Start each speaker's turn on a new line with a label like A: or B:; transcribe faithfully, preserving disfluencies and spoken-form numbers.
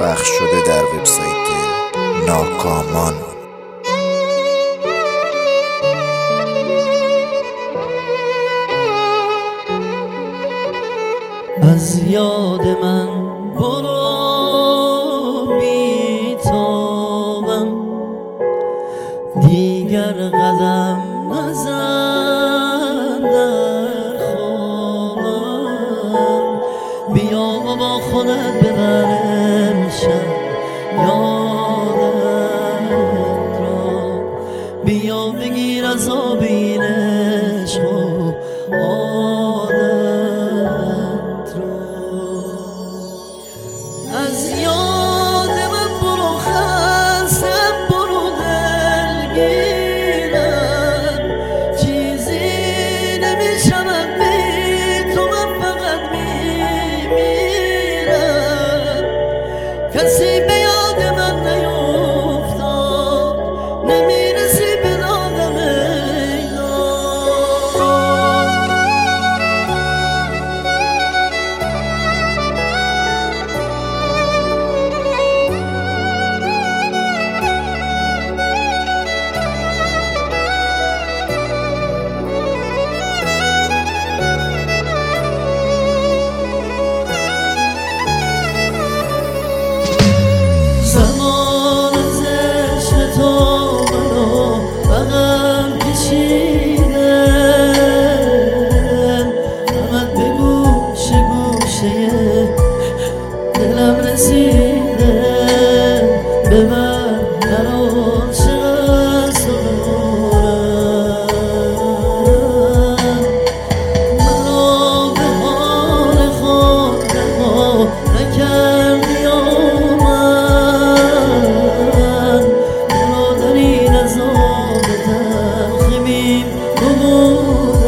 A: پخش شده در وبسایت ناکامان.
B: از یاد من برو بی تابم، دیگر قدم نزن در خوابم. بیا و با خودت ببر امشب یادت را، بیا بگیر از آب این عشق و عادت را. از یاد من برو خستم، برو دلگیرم، چیزی نمیشود بی تو، من فقط میمیرم. کسی به یاد من نیفتاد، نمیرسی به دادم زمان از عشق تو منو بغل کشیده، غمت به گوشه گوشه دلم رسیده. به من در عاشق از تو دارم، منو به حال خود رها نکردی و من دل و دلی نزاد تلخی بیم گمودم.